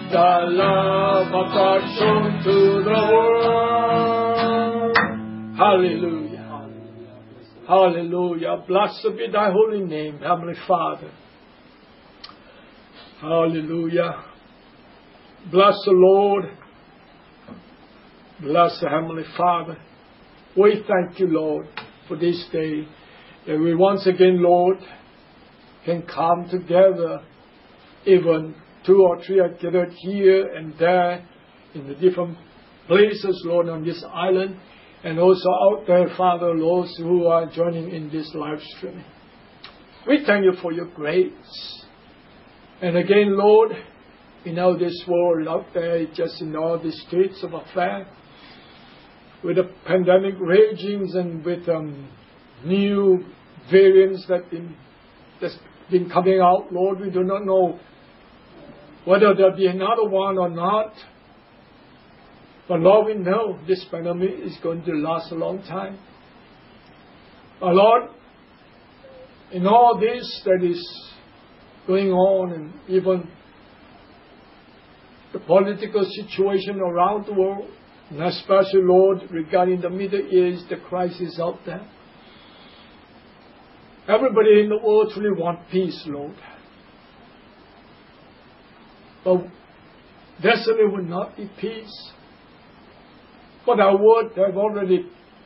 the love of God shown to the world. Hallelujah. Hallelujah. Blessed be thy holy name, Heavenly Father. Hallelujah. Bless the Lord. Bless the Heavenly Father. We thank you, Lord, for this day. That we once again, Lord, can come together, even 2 or 3 are gathered here and there in the different places, Lord, on this island, and also out there, Father, Lord, who are joining in this live streaming. We thank you for your grace. And again, Lord, we know this world out there, just in all the states of affair, with the pandemic raging and with new variants that's been coming out, Lord, we do not know whether there'll be another one or not. But Lord, we know this pandemic is going to last a long time. But Lord, in all this that is going on, and even the political situation around the world, and especially, Lord, regarding the Middle East, the crisis out there, everybody in the world truly wants peace, Lord. But there certainly will not be peace. But our word have already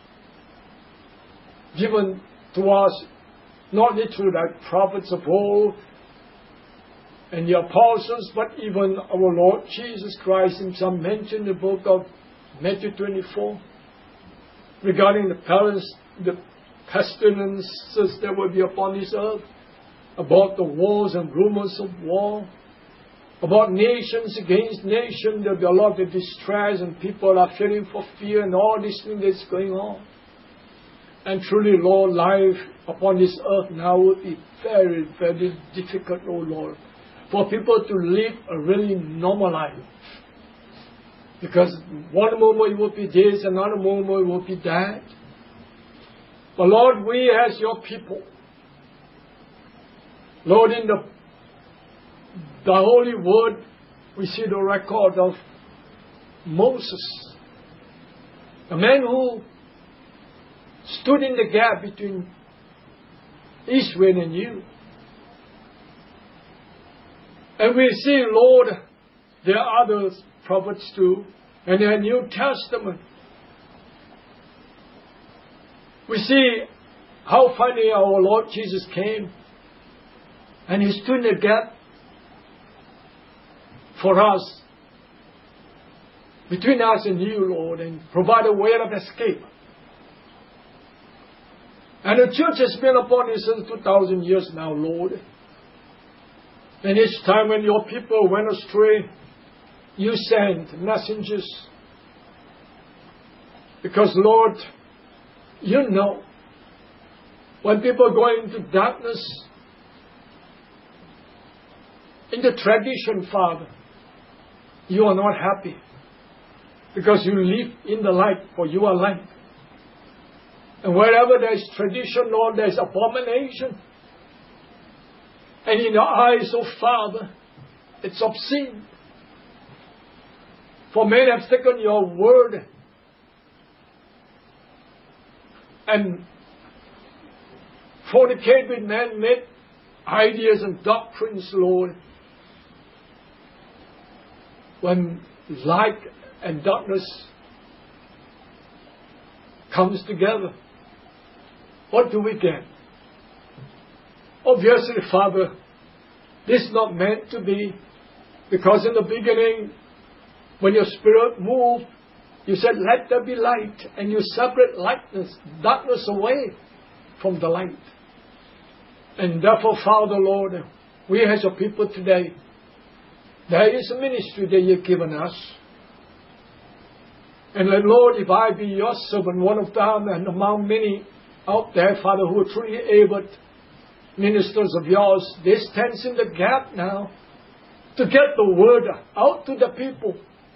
given to us, not only through the prophets of old and the apostles, but even our Lord Jesus Christ himself mentioned in the book of Matthew 24 regarding the pestilences that will be upon this earth, about the wars and rumors of war, about nations against nations. There will be a lot of distress and people are feeling for fear and all this thing that's going on. And truly, Lord, life upon this earth now would be very, very difficult, oh Lord, for people to live a really normal life. Because one moment it will be this, another moment it will be that. But Lord, we as your people, Lord, in the Holy Word, we see the record of Moses, a man who stood in the gap between Israel and you. And we see, Lord, there are other prophets too, and in the New Testament, we see how finally our Lord Jesus came, and He stood in the gap for us, between us and you, Lord, and provide a way of escape. And the church has been upon this since 2,000 years now, Lord. And each time when your people went astray, you sent messengers. Because, Lord, you know, when people go into darkness, in the tradition, Father, you are not happy. Because you live in the light, for you are light. And wherever there is tradition, Lord, there is abomination. And in your eyes, oh Father, it's obscene. For men have taken your word and fornicate with man-made ideas and doctrines, Lord. When light and darkness comes together, what do we get? Obviously, Father, this is not meant to be, because in the beginning, when your Spirit moved, you said, let there be light, and you separate darkness away from the light. And therefore, Father, Lord, we as your people today, there is a ministry that you've given us. And Lord, if I be your servant, one of them, and among many out there, Father, who are truly able ministers of yours, they stand in the gap now to get the word out to the people.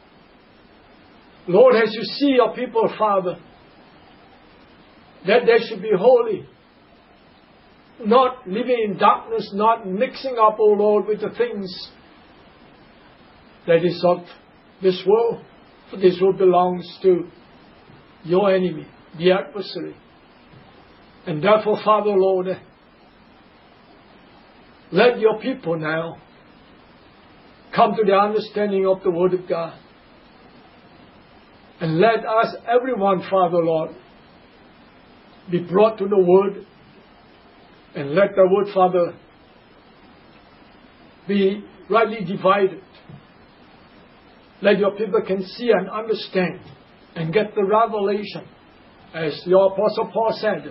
Lord, as you see your people, Father, that they should be holy, not living in darkness, not mixing up, oh Lord, with the things that is of this world. For this world belongs to your enemy, the adversary. And therefore, Father, Lord, let your people now come to the understanding of the Word of God. And let us, everyone, Father, Lord, be brought to the Word. And let the Word, Father, be rightly divided. Let your people can see and understand and get the revelation. As your Apostle Paul said,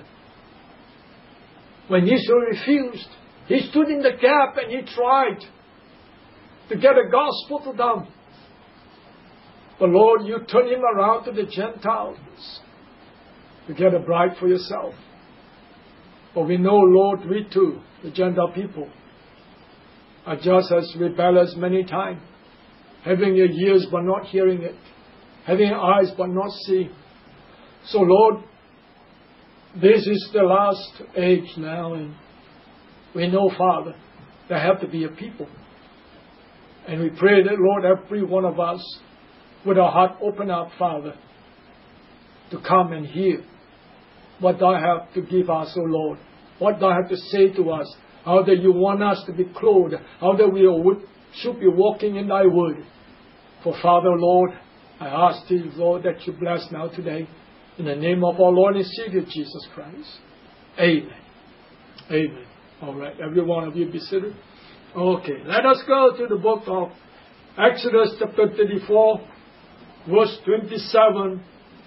when Israel refused, he stood in the gap and he tried to get a gospel to them. But Lord, you turn him around to the Gentiles to get a bride for yourself. For we know, Lord, we too, the Gentile people, are just as rebellious many times, having your ears but not hearing it, having eyes but not seeing. So Lord, this is the last age now, and we know, Father, there have to be a people. And we pray that, Lord, every one of us, with our heart open up, Father, to come and hear what Thou have to give us, O Lord, what Thou have to say to us, how that you want us to be clothed, how that we should be walking in Thy word. For Father, Lord, I ask Thee, Lord, that you bless now today, in the name of our Lord and Savior Jesus Christ. Amen. Amen. All right, every one of you be seated. Okay, let us go to the book of Exodus chapter 34, verse 27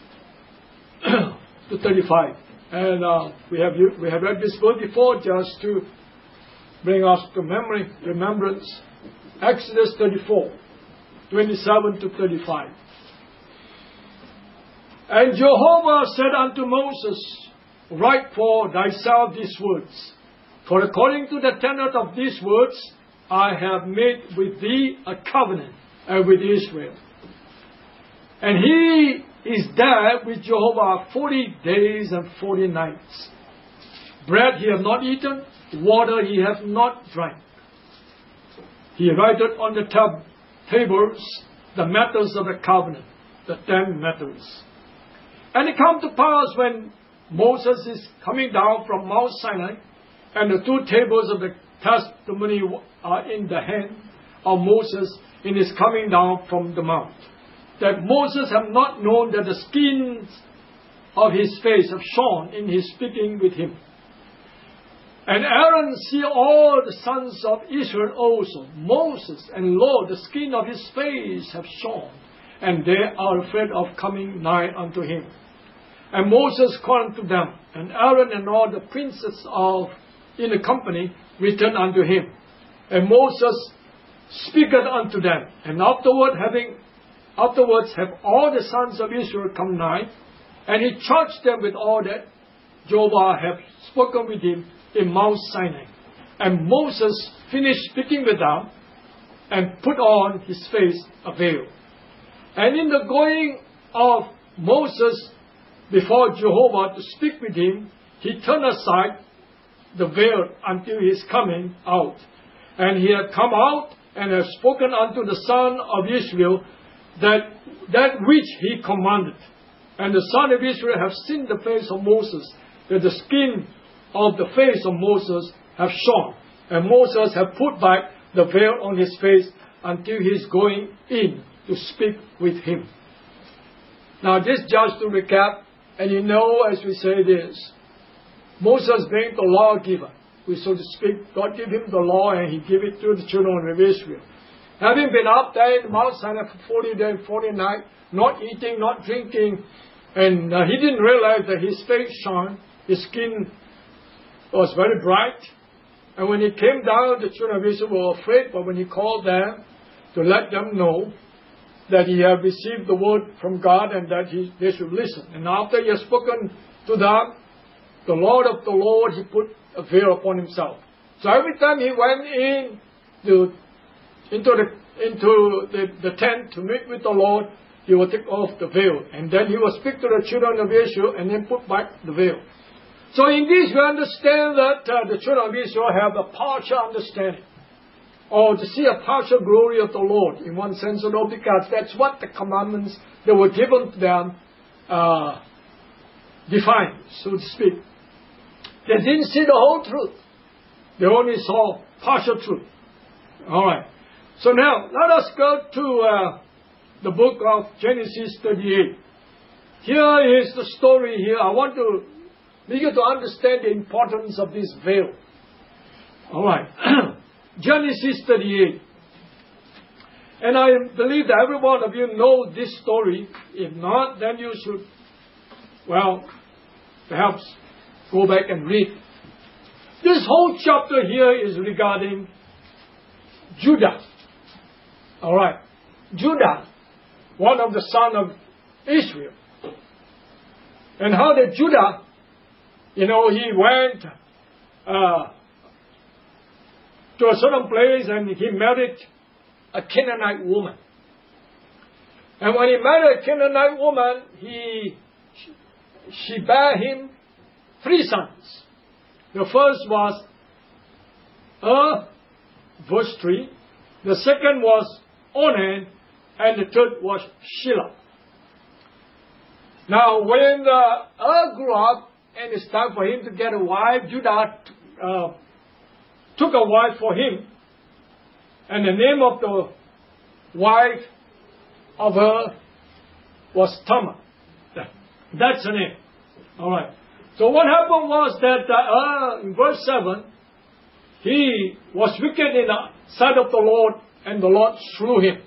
to 35. And we have read this verse before just to bring us to remembrance. Exodus 34, 27 to 35. And Jehovah said unto Moses, write for thyself these words. For according to the tenor of these words, I have made with thee a covenant, and with Israel. And he is there with Jehovah 40 days and 40 nights. Bread he hath not eaten, water he hath not drank. He writeth on the tables the matters of the covenant, the 10 matters. And it come to pass when Moses is coming down from Mount Sinai, and the 2 tables of the testimony are in the hand of Moses in his coming down from the mount, that Moses have not known that the skins of his face have shone in his speaking with him. And Aaron see all the sons of Israel also, Moses, and lo, the skin of his face have shone, and they are afraid of coming nigh unto him. And Moses called unto them, and Aaron and all the princes in the company returned unto him. And Moses speaketh unto them, and afterwards have all the sons of Israel come nigh, and he charged them with all that Jehovah hath spoken with him in Mount Sinai. And Moses finished speaking with them, and put on his face a veil. And in the going of Moses before Jehovah to speak with him, he turned aside the veil until his coming out. And he had come out and had spoken unto the son of Israel that which he commanded. And the son of Israel have seen the face of Moses, that the skin of the face of Moses have shone. And Moses have put back the veil on his face until he is going in to speak with him. Now this just to recap, and you know, as we say this, Moses being the lawgiver, so to speak, God gave him the law and he gave it to the children of Israel. Having been up there in Mount Sinai for 40 days, 40 nights, not eating, not drinking, and he didn't realize that his face shone, his skin was very bright. And when he came down, the children of Israel were afraid, but when he called them to let them know that he had received the word from God and that they should listen. And after he had spoken to them, the Lord of the Lord, he put a veil upon himself. So every time he went into the tent to meet with the Lord, he would take off the veil. And then he would speak to the children of Israel and then put back the veil. So in this we understand that the children of Israel have a partial understanding. or to see a partial glory of the Lord, in one sense or no, because that's what the commandments that were given to them defined, so to speak. They didn't see the whole truth. They only saw partial truth. All right. So now, let us go to the book of Genesis 38. Here is the story here. I want to make you to understand the importance of this veil. All right. Genesis 38. And I believe that every one of you know this story. If not, then you should, well, perhaps go back and read. This whole chapter here is regarding Judah. All right. Judah, one of the sons of Israel. And how did Judah, he went to a certain place and he married a Canaanite woman. And when he married a Canaanite woman, she bare him 3 sons. The first was verse 3. The second was Onan, and the third was Shelah. Now, when grew up and it's time for him to get a wife, Judah took a wife for him, and the name of the wife of her was Tamar. That's her name. All right. So what happened was that in verse 7, he was wicked in the sight of the Lord, and the Lord slew him.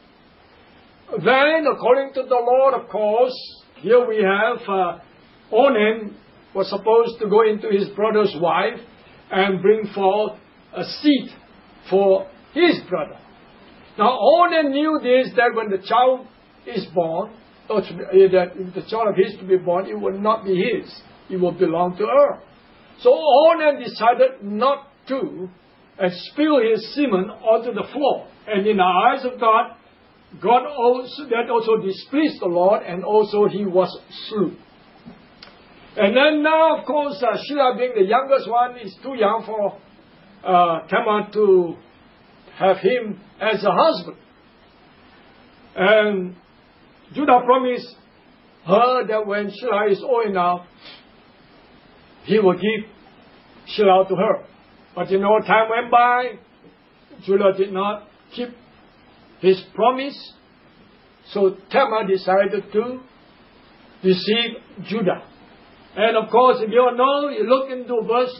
Then, according to the Lord, of course, here we have Onan was supposed to go into his brother's wife and bring forth a seed for his brother. Now, Onan knew this, that when the child is born, or that if the child of his to be born, it will not be his. It will belong to her. So Onan decided not to spill his semen onto the floor. And in the eyes of God, that also displeased the Lord, and also he was slew. And then now, of course, Shelah being the youngest one is too young for Tamar to have him as a husband. And Judah promised her that when Shelah is old enough, he will give Shelah to her. But time went by, Judah did not keep his promise, so Tamar decided to deceive Judah. And of course, if you all know, you look into verse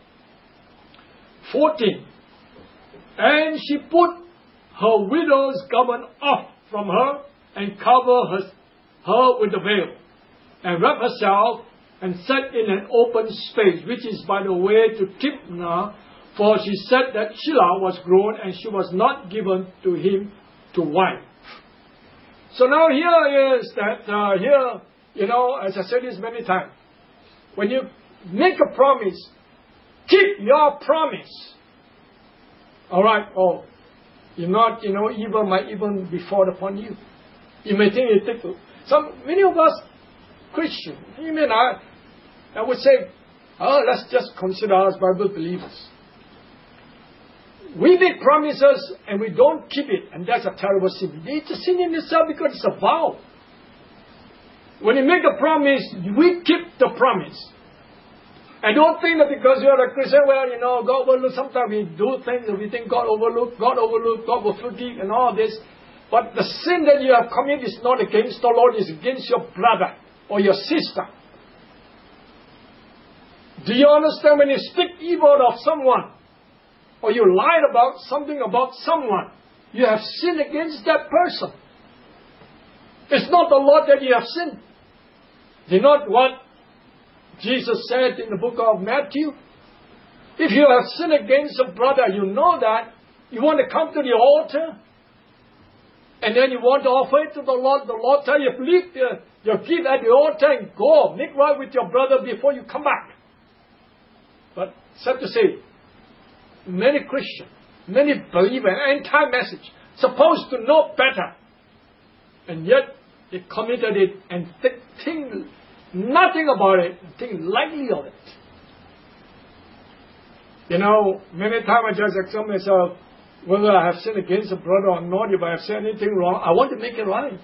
14. And she put her widow's garment off from her and covered her with the veil, and wrapped herself and sat in an open space, which is by the way to Timnah, for she said that Shelah was grown and she was not given to him to wife. So now here is that, as I said this many times, when you make a promise, keep your promise. All right, if not, evil might even befall upon you. You may think it takes many of us Christians, even I would say, let's just consider us Bible believers. We make promises and we don't keep it, and that's a terrible sin. It's a sin in itself because it's a vow. When you make a promise, we keep the promise. And don't think that because you are a Christian, God will look. Sometimes we do things and we think God overlooked, God will forgive and all this. But the sin that you have committed is not against the Lord, it's against your brother or your sister. Do you understand? When you speak evil of someone, or you lied about something about someone, you have sinned against that person. It's not the Lord that you have sinned. Do you not what Jesus said in the book of Matthew? If you have sinned against a brother, you know that, you want to come to the altar, and then you want to offer it to the Lord tells you, leave your gift at the altar and go, make right with your brother before you come back. But sad to say, many Christians, many believers, anti-message, supposed to know better, and yet they committed it and think nothing about it, think lightly of it. Many times I just examine myself, whether I have sinned against a brother or not, if I have said anything wrong, I want to make it right.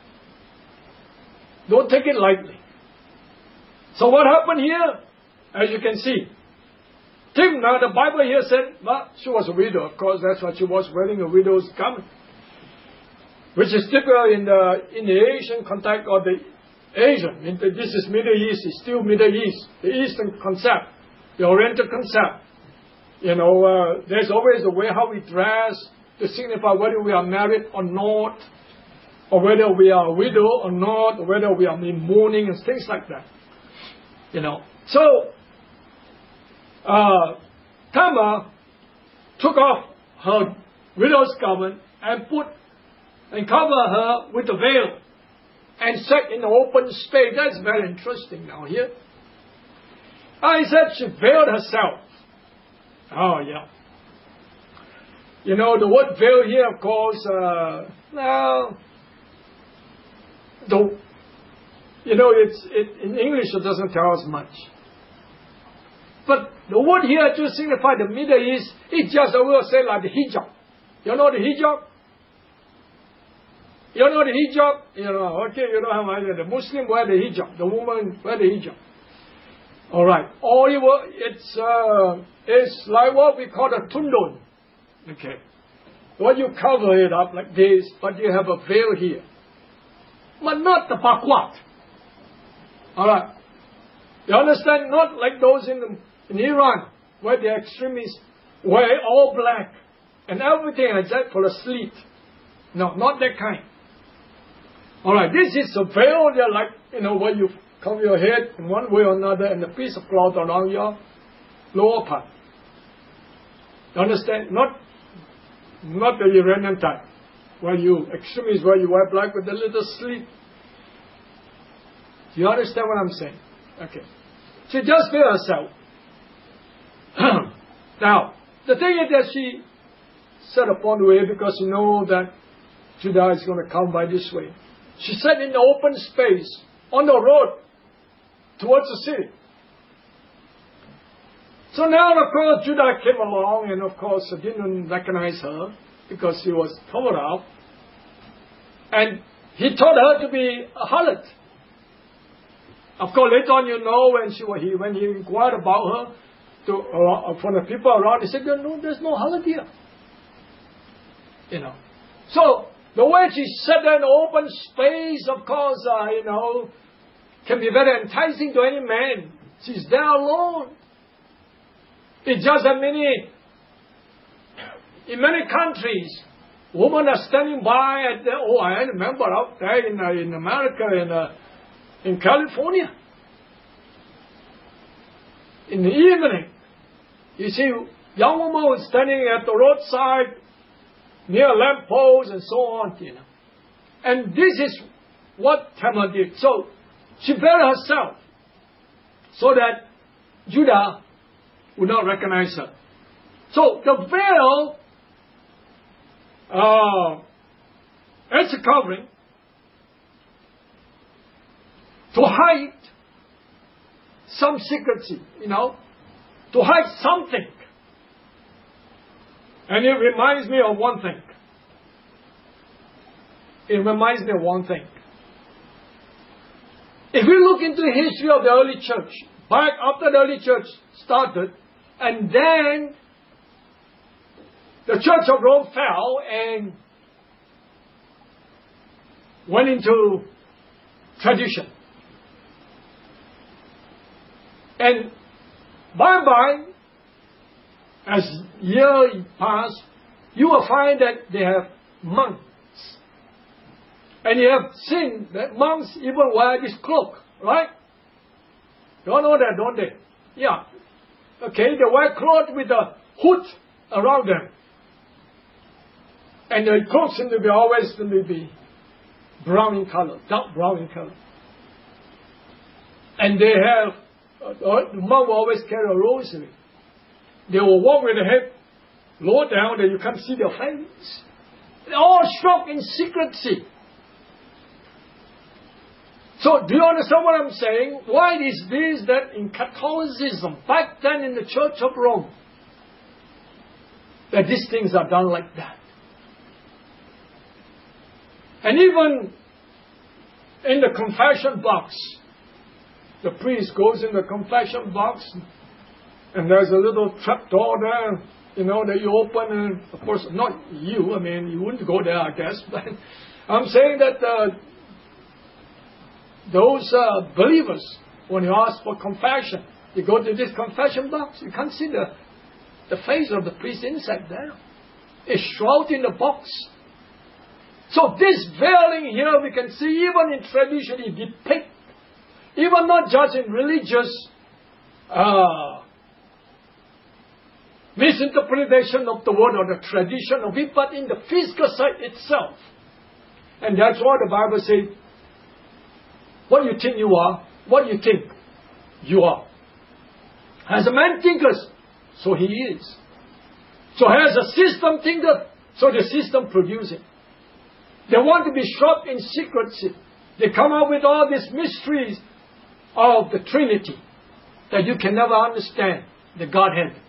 Don't take it lightly. So what happened here? As you can see, Timnah, the Bible here said, well, she was a widow. Of course, that's what she was, wearing a widow's garment, which is typical in the Asian context, or the Asian. This is Middle East. It's still Middle East, the Eastern concept, the Oriental concept. There's always a way how we dress to signify whether we are married or not, or whether we are a widow or not, or whether we are in mourning and things like that. So Tamar took off her widow's garment and covered her with a veil and sat in the open space. That's very interesting now here. He said she veiled herself. Oh, yeah. The word veil here, of course, in English it doesn't tell us much. But the word here to signify the Middle East, it just, I will say, like the hijab. You know the hijab? You know the hijab? Okay, you know how I say the Muslim wear the hijab, the woman wear the hijab. All right. Or it's like what we call a tundun. Okay. When you cover it up like this, but you have a veil here. But not the pakwat. All right. You understand? Not like those in Iran, where the extremists wear all black and everything except for a slit. No, not that kind. All right. This is a veil, like, where you cover your head in one way or another, and a piece of cloth around your lower part. You understand? Not the Iranian type, extremists where you wear black with a little slit. Do you understand what I'm saying? Okay. She just veiled herself. Now, the thing is that she set upon the way because she knows that Judah is going to come by this way. She sat in the open space on the road towards the city. So now, of course, Judah came along and, of course, didn't recognize her because she was covered up. And he thought her to be a harlot. Of course, later on, when he inquired about her from the people around, he said, no, there's no harlot here. So, the way she sat there in the open space, of course, can be very enticing to any man. She's there alone. It's just that in many countries, women are standing by I remember out there in America, in California. In the evening, you see young women was standing at the roadside near lampposts and so on, And this is what Tamar did. So she veiled herself so that Judah would not recognize her. So the veil as a covering to hide some secrecy, to hide something. And it reminds me of one thing. If we look into the history of the early church, back after the early church started, and then the Church of Rome fell and went into tradition. And by and by, as years pass, you will find that they have monks. And you have seen that monks even wear this cloak, right? You all know that, don't they? Yeah. Okay, they wear cloth with a hood around them. And the clothes seem to be always brown in color, dark brown in color. And they have, the monk will always carry a rosary. They will walk with the head low down that you can't see their face. They're all struck in secrecy. So, do you understand what I'm saying? Why is this that in Catholicism, back then in the Church of Rome, that these things are done like that. And even in the confession box, the priest goes in the confession box, and there's a little trap door there, that you open, and of course, not you, you wouldn't go there, I guess, but I'm saying that those believers, when you ask for confession, you go to this confession box, you can't see the face of the priest inside there. It's shrouded in the box. So this veiling here, we can see even in tradition, it depicts, even not just in religious misinterpretation of the word or the tradition of it, but in the physical side itself. And that's why the Bible says, what you think you are, what you think you are. As a man thinketh, so he is. So as a system thinketh, so the system produces it. They want to be shot in secrecy. They come up with all these mysteries of the Trinity that you can never understand, the Godhead.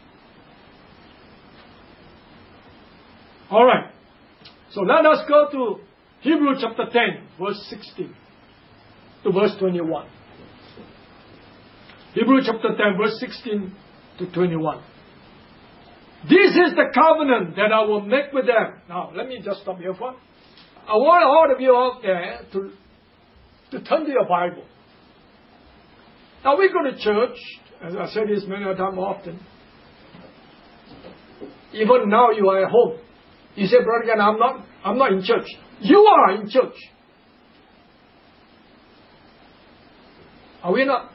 All right. So let us go to Hebrews chapter 10, verse 16 to verse 21. Hebrews chapter 10, verse 16 to 21. This is the covenant that I will make with them. Now, let me just stop here for. I want all of you out there to turn to your Bible. Now, we go to church, as I said this many times often. Even now you are at home. You say, Brother Gan, I'm not in church. You are in church. Are we not?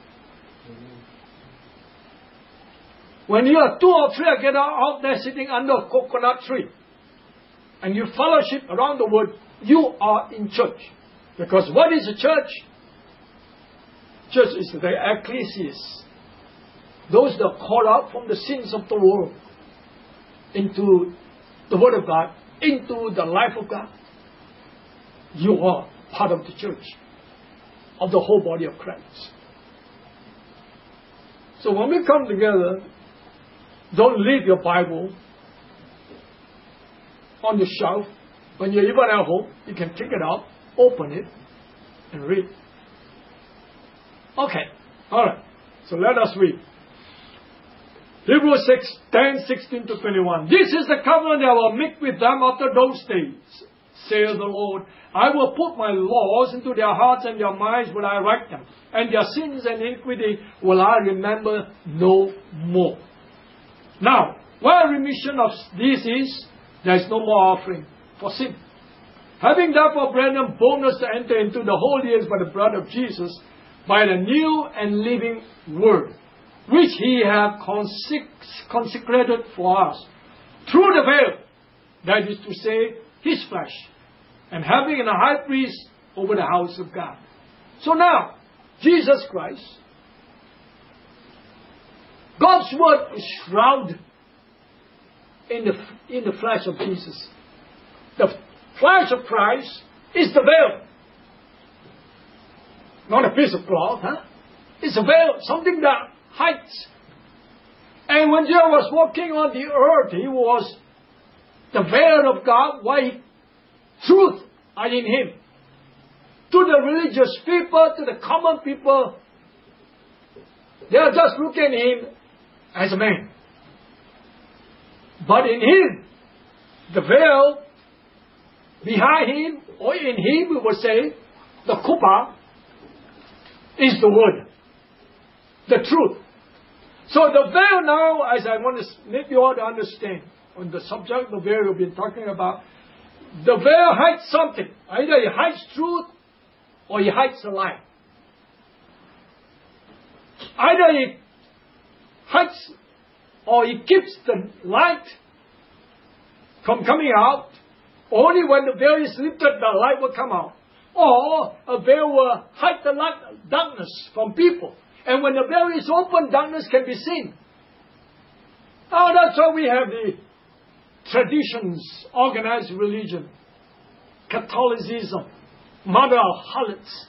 When you are 2 or 3 together out there sitting under a coconut tree, and you fellowship around the word, you are in church. Because what is a church? Church is the ecclesias. Those that are called out from the sins of the world into the Word of God, into the life of God. You are part of the church, of the whole body of Christ. So when we come together, don't leave your Bible on the shelf. When you're even at home, you can take it out, open it, and read. Okay, all right. So let us read. Hebrews 6, 10, 16 to 21. This is the covenant I will make with them after those days, saith the Lord. I will put my laws into their hearts, and their minds will I write them. And their sins and iniquity will I remember no more. Now, where remission of this is, there is no more offering for sin. Having therefore, brethren, boldness to enter into the holiest by the blood of Jesus, by the new and living word, which he hath consecrated for us, through the veil, that is to say, his flesh, and having a high priest over the house of God. So now, Jesus Christ, God's word is shrouded in the flesh of Jesus. The flesh of Christ is the veil. Not a piece of cloth, It's a veil, something that hides. And when Jesus was walking on the earth, he was the veil of God, while truth are in him. To the religious people, to the common people, they are just looking at him as a man. But in him, the veil behind him, or in him, we would say, the kuppah, is the word, the truth. So the veil now, as I want to make you all to understand, on the subject of the veil we've been talking about, the veil hides something. Either it hides truth, or it hides a lie. Either it hides, or it keeps the light from coming out. Only when the veil is lifted, the light will come out. Or a veil will hide the light, darkness from people. And when the veil is open, darkness can be seen. Now that's why we have the traditions, organized religion, Catholicism, mother of harlots.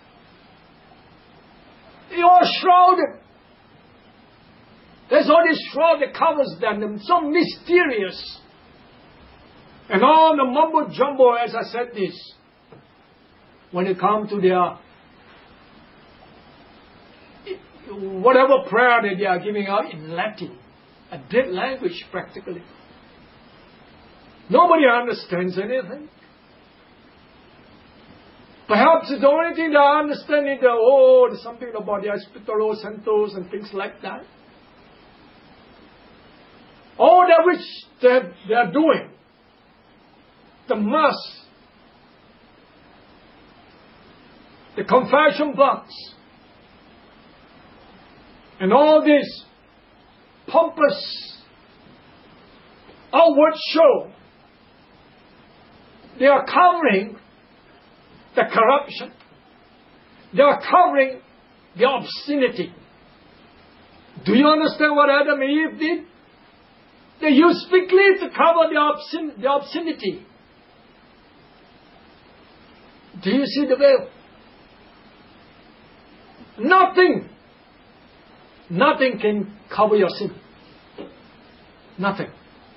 They are shrouded. There's all this shroud that covers them, so mysterious. And all the mumbo jumbo, as I said this, when it comes to their whatever prayer that they are giving out in Latin, a dead language practically. Nobody understands anything. Perhaps the only thing they understand is there's something about the Hospitalo Santos and things like that. All that which they are doing, the Mass, the confession box, and all this pompous outward show, they are covering the corruption. They are covering the obscenity. Do you understand what Adam and Eve did? They used fig leaf to cover the obscenity. Do you see the veil? Nothing can cover your sin. Nothing.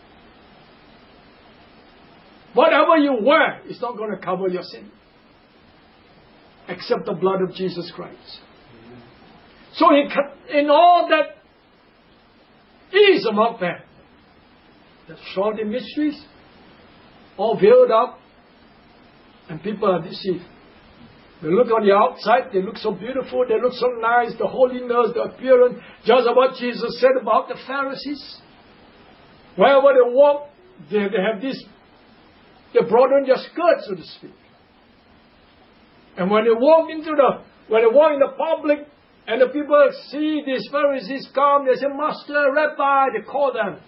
Whatever you wear is not going to cover your sin, except the blood of Jesus Christ. So in all that ism out there, the short mysteries, all veiled up, and people are deceived. They look on the outside, they look so beautiful, they look so nice, the holiness, the appearance, just what Jesus said about the Pharisees. Wherever they walk, they have this, they broaden their skirts, so to speak. And when they walk in the public, and the people see these Pharisees come, they say, Master, Rabbi, they call them.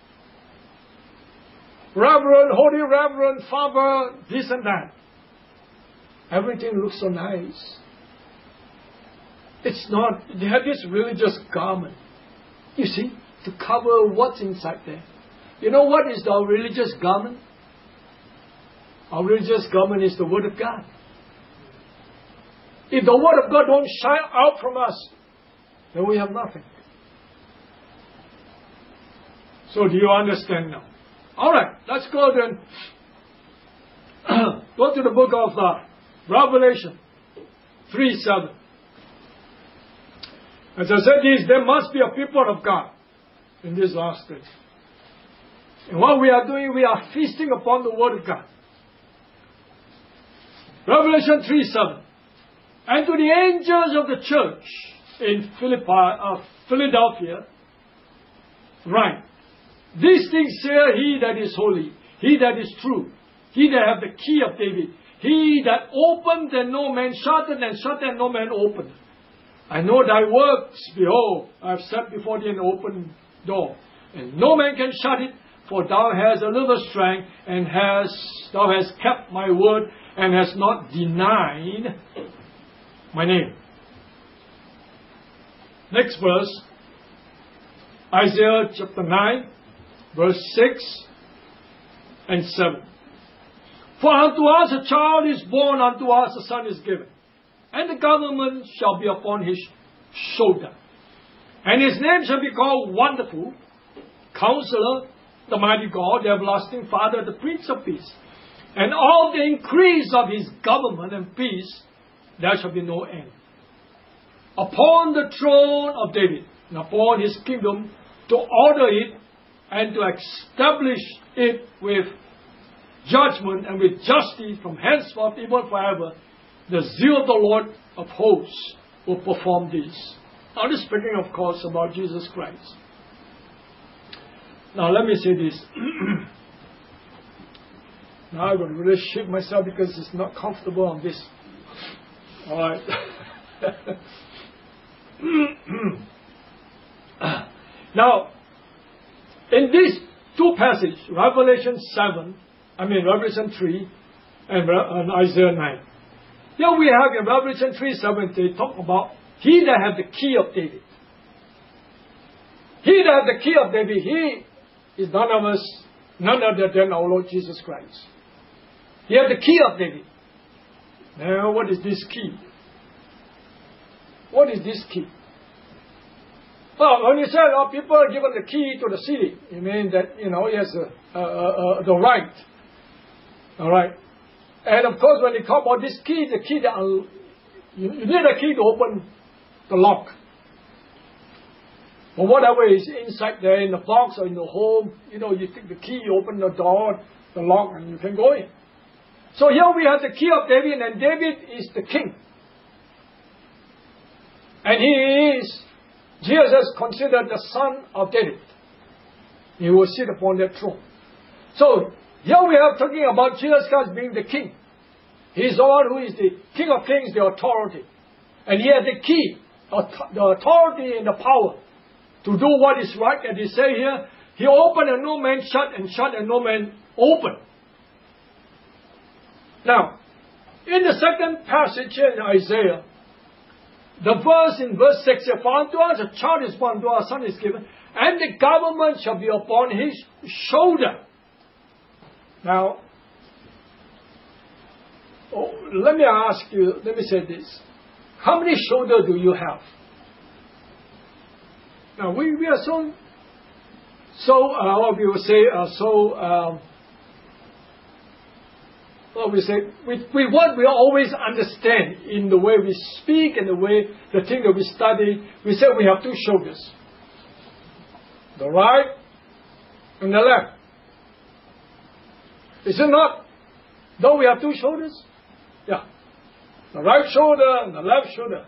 Reverend, Holy Reverend, Father, this and that. Everything looks so nice. It's not, they have this religious garment, you see, to cover what's inside there. You know what is our religious garment? Our religious garment is the Word of God. If the Word of God don't shine out from us, then we have nothing. So do you understand now? Alright, let's go then. Go to the book of Revelation 3:7. As I said, there must be a people of God in this last days. And what we are doing, we are feasting upon the Word of God. Revelation 3:7. And to the angels of the church in Philadelphia, write, these things say he that is holy, he that is true, he that hath the key of David, he that opened and no man shutted, and shut and no man opened. I know thy works, behold, I have set before thee an open door, and no man can shut it, for thou hast a little strength, and thou hast kept my word, and hast not denied my name. Next verse, Isaiah chapter 9, verse 6 and 7. For unto us a child is born, unto us a son is given, and the government shall be upon his shoulder. And his name shall be called Wonderful, Counselor, the Mighty God, the Everlasting Father, the Prince of Peace. And all the increase of his government and peace, there shall be no end. Upon the throne of David, and upon his kingdom, to order it and to establish it with judgment and with justice from henceforth even forever. The zeal of the Lord of hosts will perform this. Now this is speaking, of course, about Jesus Christ. Now let me say this. Now I'm going to really shake myself because it's not comfortable on this. Alright. Now, in these two passages, Revelation 3 and Isaiah 9. Here we have in Revelation 3:7, they talk about he that hath the key of David. He that hath the key of David, he is none other than our Lord Jesus Christ. He hath the key of David. Now, what is this key? What is this key? Well, when you say people are given the key to the city, you mean that, he has the right All right. And of course, when you talk about this key, you need a key to open the lock. But whatever is inside there in the box or in the home, you take the key, you open the door, the lock, and you can go in. So here we have the key of David, and David is the king. And Jesus is considered the son of David. He will sit upon that throne. So here we are talking about Jesus Christ being the king. He is the one who is the King of Kings, the authority. And he has the key, the authority and the power to do what is right. And he say here, he opened and no man shut, and shut and no man opened. Now, in the second passage in Isaiah, the verse in verse 6 says, "For unto us a child is born, unto us a son is given, and the government shall be upon his shoulder." Now, let me say this. How many shoulders do you have? Now, we are what we will say, what we always understand in the way we speak and the way, the thing that we study, we say we have two shoulders. The right and the left. Is it not? Don't we have two shoulders? Yeah. The right shoulder and the left shoulder.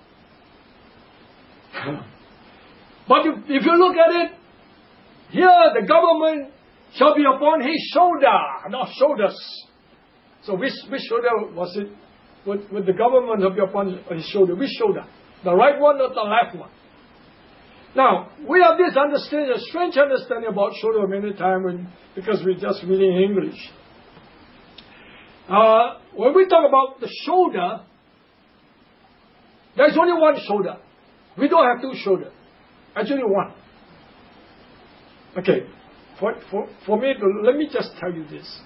But if you look at it, here the government shall be upon his shoulder, not shoulders. So which shoulder was it? Would the government be upon his shoulder? Which shoulder? The right one or the left one? Now, we have this understanding, a strange understanding about shoulder many times because we're just reading English. When we talk about the shoulder, there's only one shoulder. We don't have two shoulders. Actually one. Okay, for me, let me just tell you this.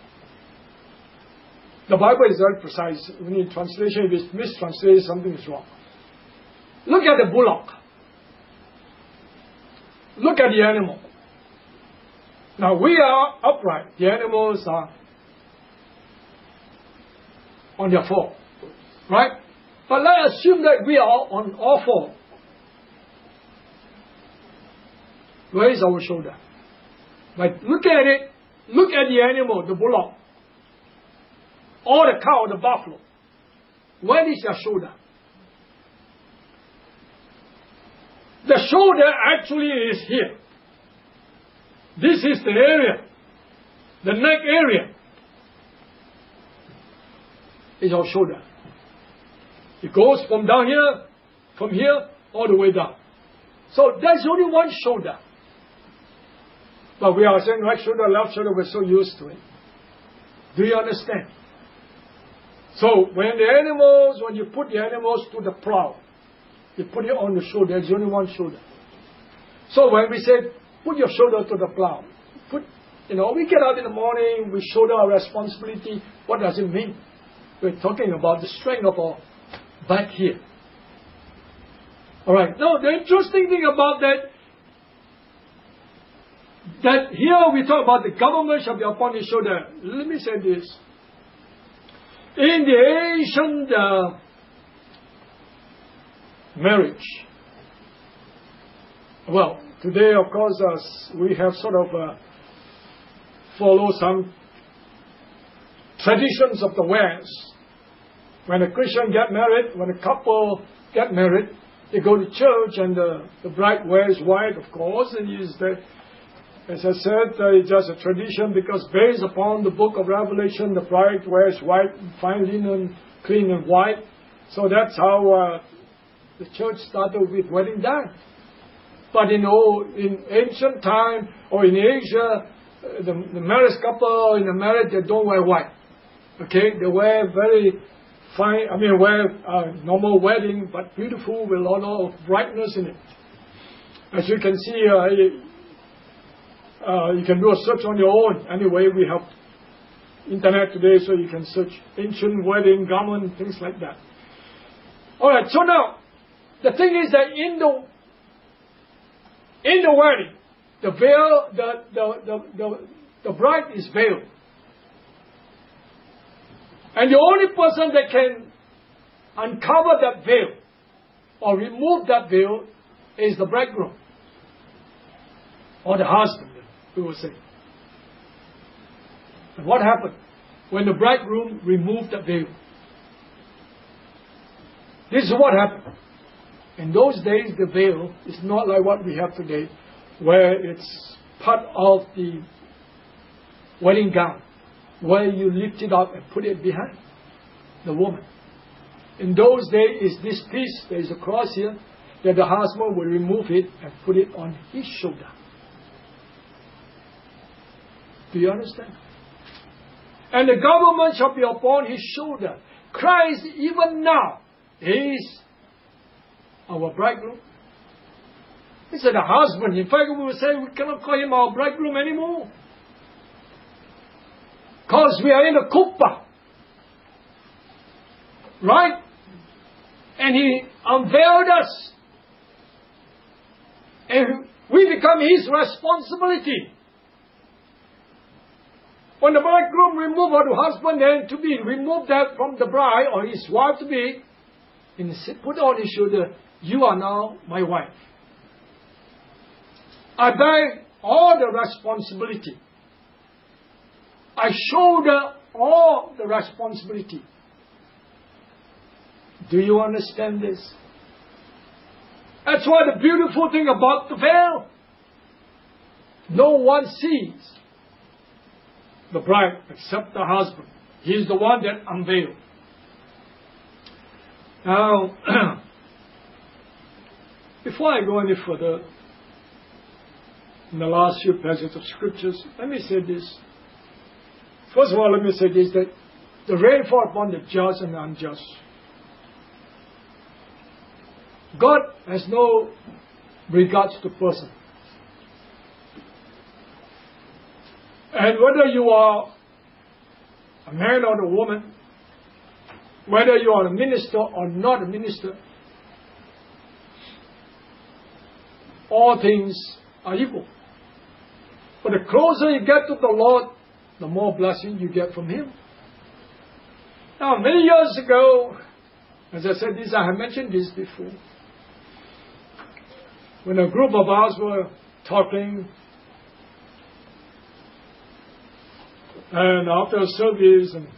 The Bible is very precise. When in translation, if it's mistranslated, something is wrong. Look at the bullock. Look at the animal. Now we are upright. The animals are on their four. Right? But let's assume that we are on all four. Where is our shoulder? But look at it. Look at the animal, the bullock. Or the cow, the buffalo. Where is their shoulder? The shoulder actually is here. This is the area. The neck area is our shoulder. It goes from down here, from here, all the way down. So there's only one shoulder. But we are saying right shoulder, left shoulder, we're so used to it. Do you understand? So when you put the animals to the plow, you put it on the shoulder, there's only one shoulder. So when we say, put your shoulder to the plow, we get out in the morning, we shoulder our responsibility. What does it mean? We're talking about the strength of our back here. Alright, now the interesting thing about that here we talk about the government shall be upon his shoulder. Let me say this. In the ancient marriage, well, today of course we have sort of follow some traditions of the West. When a Christian get married, when a couple get married, they go to church and the bride wears white, of course, and as I said, it's just a tradition because based upon the book of Revelation, the bride wears white, fine linen, clean and white. So that's how the church started with wedding dance. But in ancient time or in Asia, the married couple in the marriage, they don't wear white. Okay, they wear very fine, wear normal wedding, but beautiful with a lot of brightness in it. As you can see, you can do a search on your own. Anyway, we have internet today, so you can search ancient wedding garment, things like that. All right. So now, the thing is that in the wedding, the veil, the bride is veiled. And the only person that can uncover that veil or remove that veil is the bridegroom. Or the husband, we will say. And what happened when the bridegroom removed the veil? This is what happened. In those days, the veil is not like what we have today, where it's part of the wedding gown, where you lift it up and put it behind the woman. In those days, is this piece, there is a cross here, that the husband will remove it and put it on his shoulder. Do you understand? And the government shall be upon his shoulder. Christ, even now, is our bridegroom. He said the husband. In fact, we will say we cannot call him our bridegroom anymore. Because we are in a kuppah. Right? And he unveiled us. And we become his responsibility. When the bridegroom removed her husband, then to be removed that from the bride or his wife to be, and put on his shoulder, you are now my wife. I bear all the responsibility. I shoulder all the responsibility. Do you understand this? That's why the beautiful thing about the veil, no one sees the bride except the husband. He is the one that unveiled. Now, before I go any further, in the last few passages of scriptures, let me say this. First of all, let me say this, that the rain fall upon the just and the unjust. God has no regards to person. And whether you are a man or a woman, whether you are a minister or not a minister, all things are equal. But the closer you get to the Lord, the more blessing you get from Him. Now, many years ago, as I said this, I have mentioned this before, when a group of us were talking, and after a service, and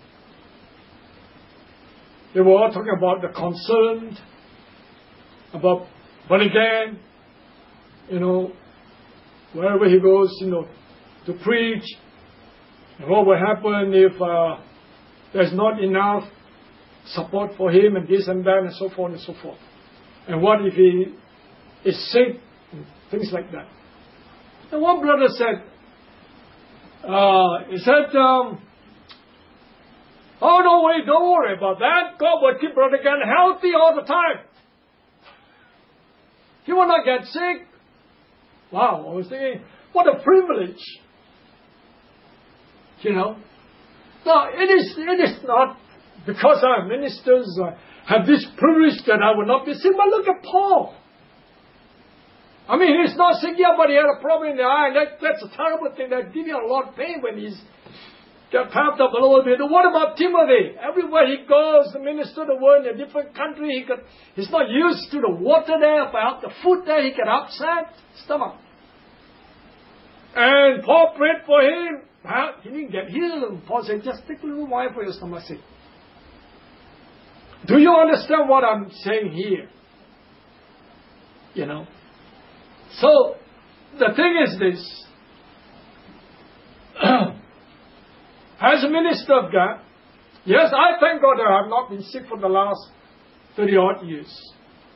they were all talking about the concern about born again, wherever he goes, to preach, and what will happen if there's not enough support for him, and this and that, and so forth and so forth. And what if he is sick, and things like that. And one brother said, oh no, wait, don't worry about that. God will keep Brother Gan healthy all the time. He will not get sick. Wow, I was thinking, what a privilege. No, it is not because our ministers have this privilege that I will not be sick. But look at Paul. I mean, he's not sick yet, but he had a problem in the eye. And that's a terrible thing. That gives you a lot of pain when he's got puffed up a little bit. And what about Timothy? Everywhere he goes to minister the word in a different country, he's not used to the water there, but the food there, he get upset stomach. And Paul prayed for him. Well, he didn't get healed. Paul said, just take a little wine for your stomach sake. Do you understand what I'm saying here? So, the thing is this. As a minister of God, yes, I thank God that I have not been sick for the last 30-odd years.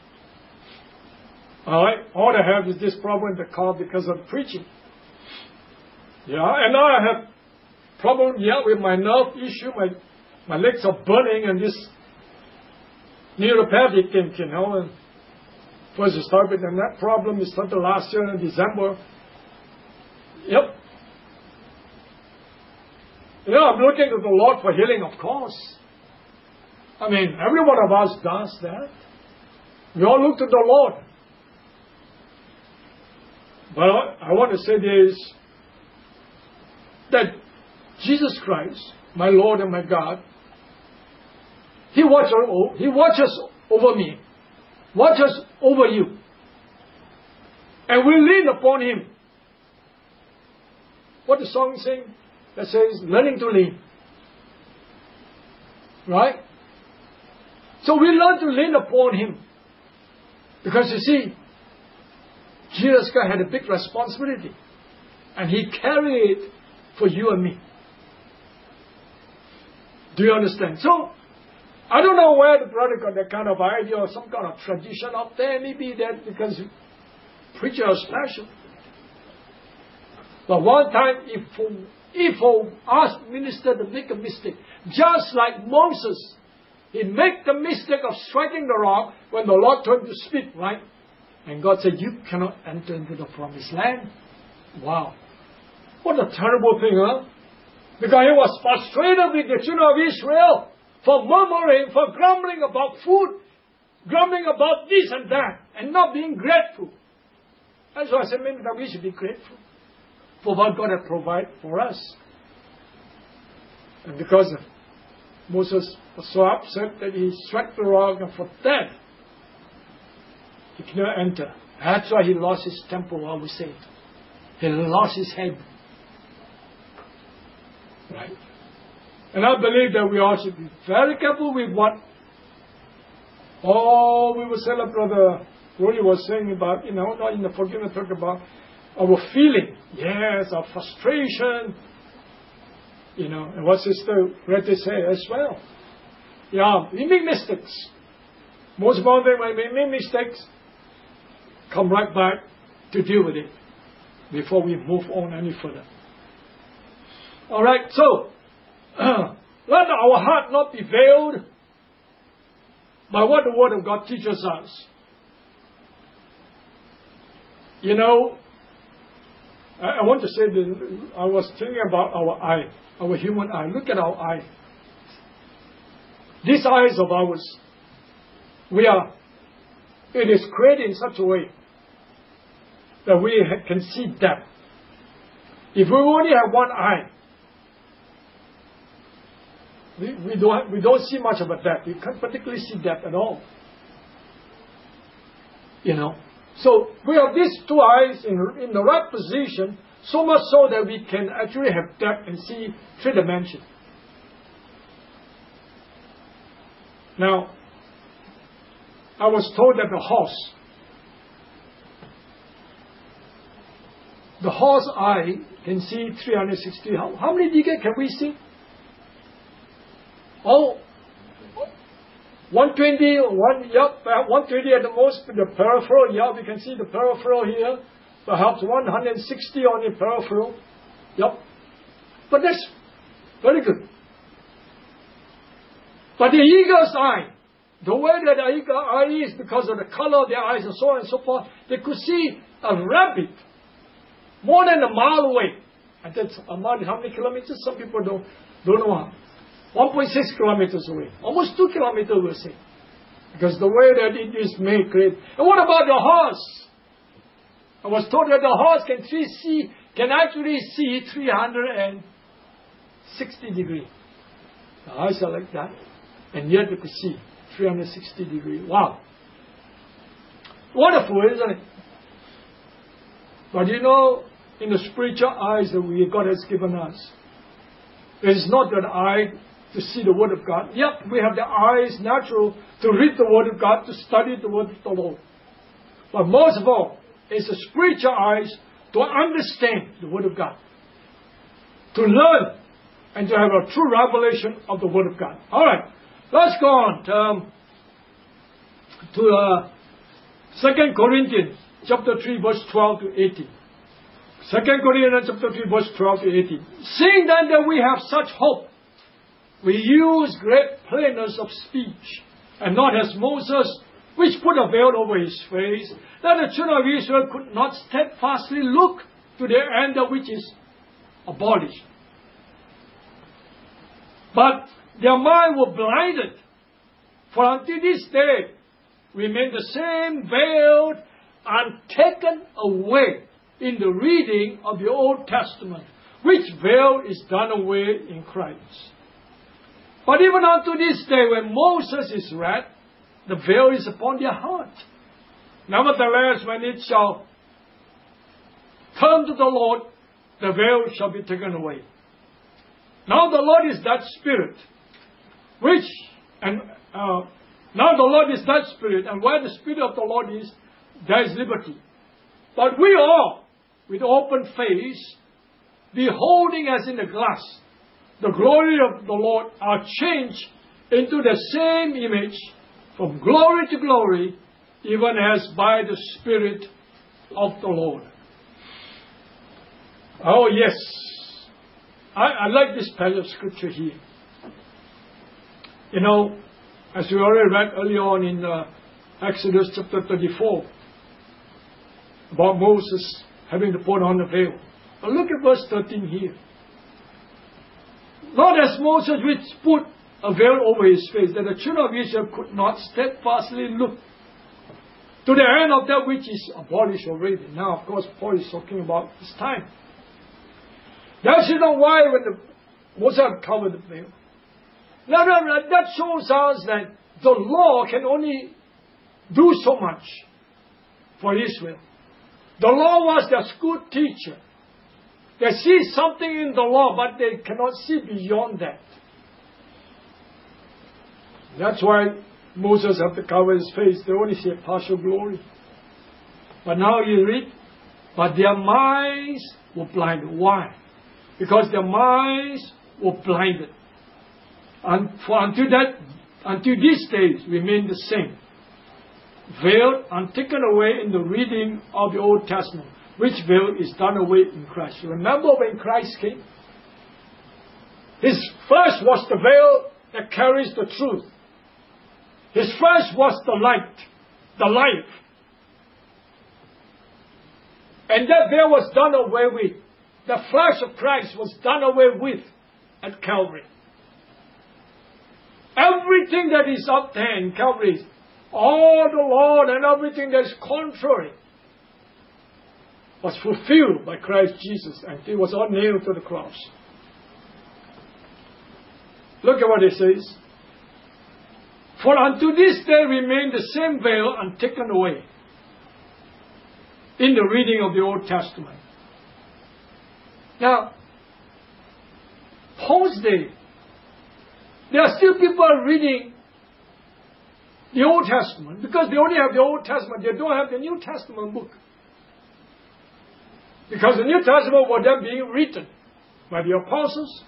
Alright? All I have is this problem in the car because of preaching. Yeah, and now I have problem, with my nerve issue. My legs are burning and this neuropathic thing, and first it started, and that problem started last year in December. Yep. I'm looking to the Lord for healing, of course. I mean, every one of us does that. We all look to the Lord. But I want to say this, that Jesus Christ, my Lord and my God, He watches over me, watches over you. And we lean upon Him. What the song saying? That says, learning to lean. Right? So we learn to lean upon Him. Because you see, Jesus Christ had a big responsibility. And He carried it for you and me. Do you understand? So, I don't know where the brother got that kind of idea or some kind of tradition up there. Maybe that because preacher is special. But one time, if asked minister to make a mistake, just like Moses, he made the mistake of striking the rock when the Lord told him to speak, right? And God said, you cannot enter into the promised land. Wow. What a terrible thing, huh? Because he was frustrated with the children of Israel for murmuring, for grumbling about food, grumbling about this and that, and not being grateful. That's why I said maybe that we should be grateful for what God had provided for us. And because Moses was so upset that he struck the rock, and for that he could not enter. That's why he lost his temple, I would say. He lost his head. Right? And I believe that we all should be very careful with what we were saying, Brother Rory was saying about, not in the forgiveness, talk about our feeling. Yes, our frustration. And what Sister Greta said as well. Yeah, we make mistakes. Most important thing, when we make mistakes, come right back to deal with it before we move on any further. Alright, so, let our heart not be veiled by what the Word of God teaches us. I want to say that I was thinking about our eye, our human eye. Look at our eye. These eyes of ours, it is created in such a way that we can see depth. If we only have one eye, we don't see much of a depth. We can't particularly see depth at all. So we have these two eyes in the right position, so much so that we can actually have depth and see three dimensions. Now, I was told that the horse eye can see 360. How many degrees can we see? 120, 120 at the most, the peripheral, we can see the peripheral here, perhaps 160 on the peripheral, but that's very good. But the eagle's eye, the way that the eagle eye is, because of the color of their eyes and so on and so forth, they could see a rabbit more than a mile away. And that's a mile, how many kilometers? Some people don't know. 1.6 kilometers away. Almost 2 kilometers, we'll say. Because the way that it is made great. And what about the horse? I was told that the horse can actually see 360 degrees. The eyes are like that. And yet they could see 360 degrees. Wow. Wonderful, isn't it? But in the spiritual eyes that God has given us, it is not that eye to see the Word of God. Yep, we have the eyes natural to read the Word of God, to study the Word of the Lord. But most of all, it's the spiritual eyes to understand the Word of God, to learn and to have a true revelation of the Word of God. All right, let's go on to 2 Corinthians chapter 3, verse 12 to 18. 2 Corinthians chapter 3, verse 12 to 18. Seeing then that we have such hope, we use great plainness of speech, and not as Moses, which put a veil over his face, that the children of Israel could not steadfastly look to the end of which is abolished. But their mind were blinded, for until this day remain the same veiled and taken away in the reading of the Old Testament, which veil is done away in Christ. But even unto this day, when Moses is read, the veil is upon their heart. Nevertheless, when it shall turn to the Lord, the veil shall be taken away. Now the Lord is that Spirit, now the Lord is that Spirit, and where the Spirit of the Lord is, there is liberty. But we all, with open face, beholding as in a glass the glory of the Lord, are changed into the same image from glory to glory, even as by the Spirit of the Lord. Oh yes, I like this passage of Scripture here. You know, as we already read earlier on in Exodus chapter 34, about Moses having to put on the veil. But look at verse 13 here. Not as Moses which put a veil over his face, that the children of Israel could not steadfastly look to the end of that which is abolished already. Now, of course, Paul is talking about his time. That's the reason why when Moses covered the veil. Now, that shows us that the law can only do so much for Israel. The law was their school teacher. They see something in the law, but they cannot see beyond that. That's why Moses had to cover his face. They only see a partial glory. But now you read, but their minds were blinded. Why? Because their minds were blinded. And until these days remain the same. Veiled and taken away in the reading of the Old Testament, which veil is done away in Christ. Remember when Christ came? His flesh was the veil that carries the truth. His flesh was the light, the life. And that veil was done away with. The flesh of Christ was done away with at Calvary. Everything that is up there in Calvary, all the law and everything that is contrary, was fulfilled by Christ Jesus, and He was all nailed to the cross. Look at what it says. For unto this day remain the same veil untaken away in the reading of the Old Testament. Now, Paul's day, there are still people reading the Old Testament because they only have the Old Testament. They don't have the New Testament book. Because the New Testament was then being written by the apostles.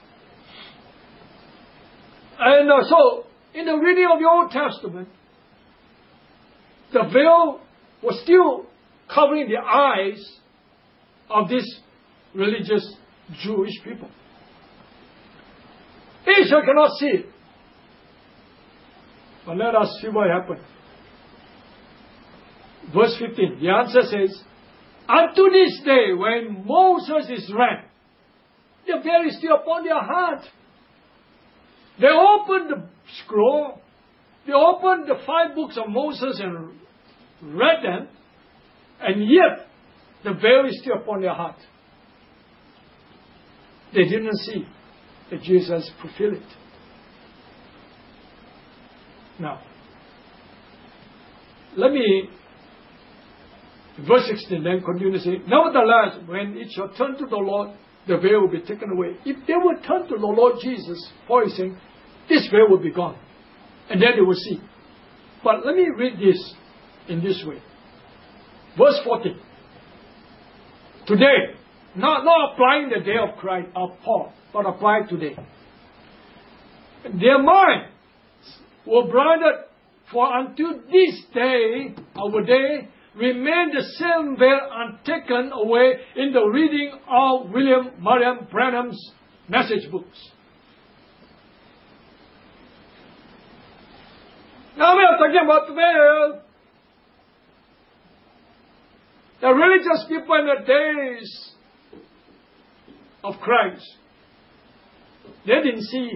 And so, in the reading of the Old Testament, the veil was still covering the eyes of these religious Jewish people. Israel cannot see it. But let us see what happened. Verse 15, the answer says, unto this day, when Moses is read, the veil is still upon their heart. They opened the scroll, they opened the 5 books of Moses and read them, and yet the veil is still upon their heart. They didn't see that Jesus fulfilled it. Now, let me, verse 16 then continue to say, nevertheless, when it shall turn to the Lord, the veil will be taken away. If they will turn to the Lord Jesus, Paul is saying, this veil will be gone. And then they will see. But let me read this in this way. Verse 14. Today, not applying the day of Christ of Paul, but apply today. Their minds were blinded, for until this day, our day, remain the same veil untaken away in the reading of William Marion Branham's message books. Now we are talking about the veil. The religious people in the days of Christ, they didn't see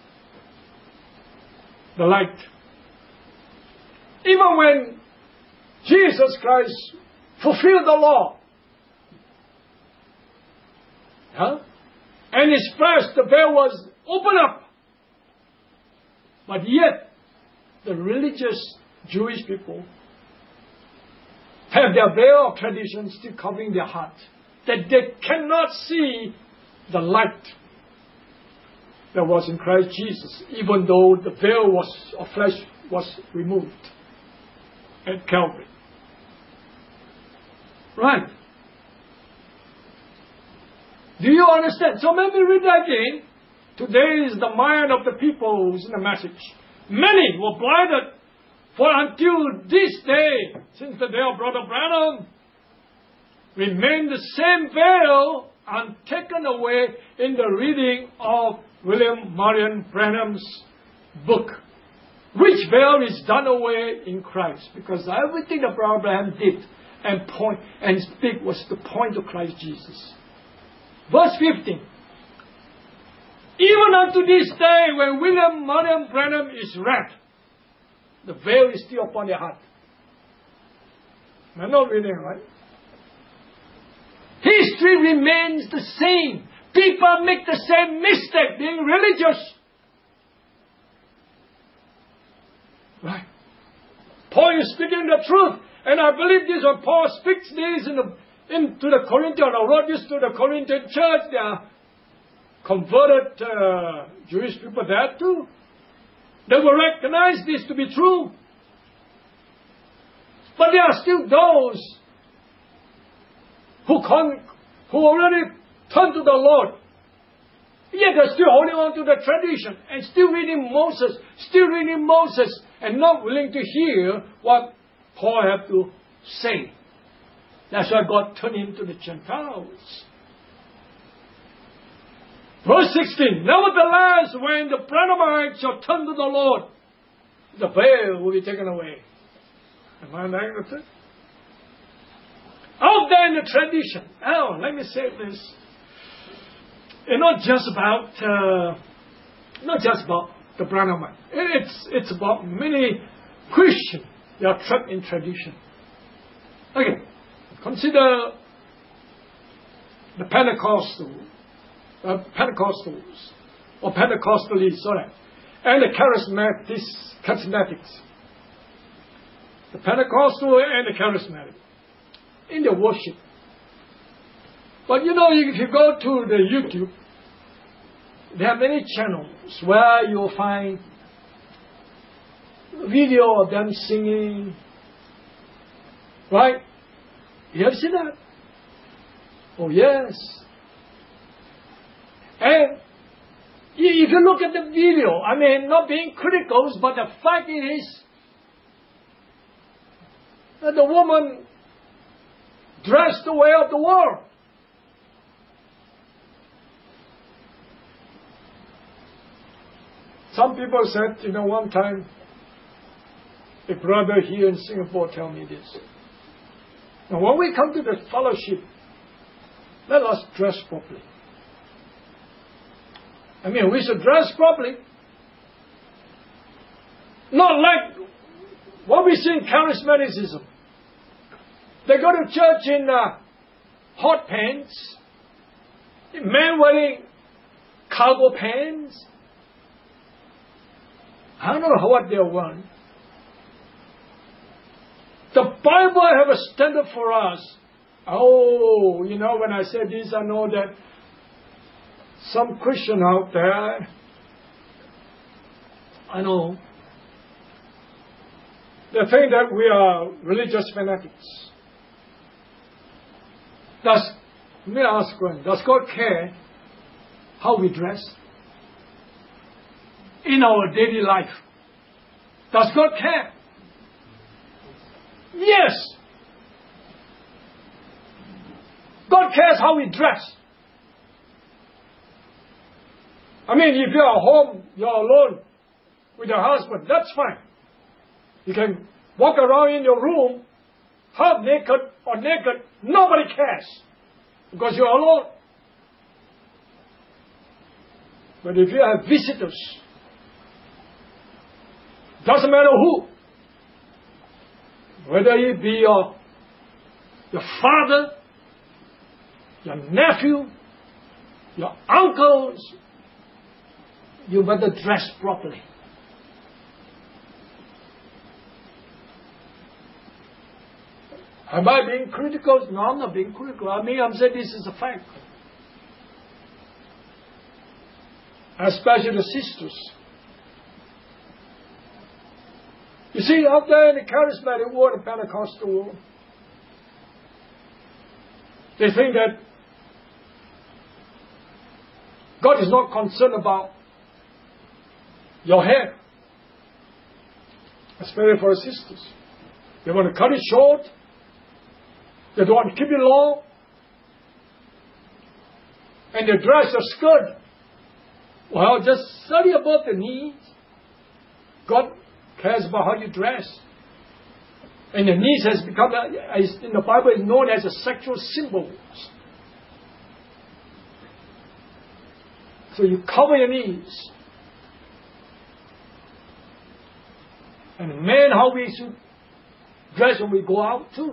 the light. Even when Jesus Christ fulfilled the law, and His flesh, the veil was opened up. But yet, the religious Jewish people have their veil of tradition still covering their heart, that they cannot see the light that was in Christ Jesus, even though the veil of flesh was removed at Calvary. Right? Do you understand? So let me read that again. Today is the mind of the people who's in the message. Many were blinded, for until this day, since the day of Brother Branham, remained the same veil untaken away in the reading of William Marion Branham's book. Which veil is done away in Christ? Because everything that Brother Branham did and speak was to point to Christ Jesus. Verse 15. Even unto this day, when William Marion Branham is read, the veil is still upon their heart. I'm not reading, right? History remains the same. People make the same mistake being religious. Right? Paul is speaking the truth. And I believe this when Paul speaks this into the Corinthians, or wrote this to the Corinthian church, they are converted Jewish people there too. They will recognize this to be true. But there are still those who already turned to the Lord. Yet they're still holding on to the tradition and still reading Moses, and not willing to hear what Paul had to say. That's why God turned him to the Gentiles. Verse 16, nevertheless, when the Branhamites shall turn to the Lord, the veil will be taken away. Am I right with it? Out there in the tradition. Oh, let me say this. It's not just about the Branhamite. It's about many Christians. They are trapped in tradition. Okay, consider the Pentecostals, or Pentecostalists, and the charismatics. The Pentecostal and the charismatic in the worship. But you know, if you go to the YouTube, there are many channels where you'll find video of them singing. Right? You ever seen that? Oh yes. And if you look at the video, I mean, not being critical, but the fact is that the woman dressed the way of the world. Some people said, one time, a brother here in Singapore told me this. Now, when we come to the fellowship, let us dress properly. I mean, we should dress properly. Not like what we see in charismaticism. They go to church in hot pants, men wearing cargo pants. I don't know what they want. The Bible have a standard for us. Oh, when I say this, I know that some Christian out there, I know, they think that we are religious fanatics. Let me ask one, does God care how we dress in our daily life? Does God care? Yes. God cares how we dress. I mean, if you're at home, you're alone with your husband, that's fine. You can walk around in your room, half naked or naked, nobody cares, because you're alone. But if you have visitors, doesn't matter who, whether it be your father, your nephew, your uncles, you better dress properly. Am I being critical? No, I'm not being critical. I'm saying this is a fact. Especially the sisters. You see, out there in the charismatic world, the Pentecostal world, they think that God is not concerned about your hair, especially for the sisters. They want to cut it short. They don't want to keep it long. And they dress a skirt. Well, just slightly above the knees. God cares about how you dress. And the knees has become, in the Bible, is known as a sexual symbol. So you cover your knees. And men, how we should dress when we go out too.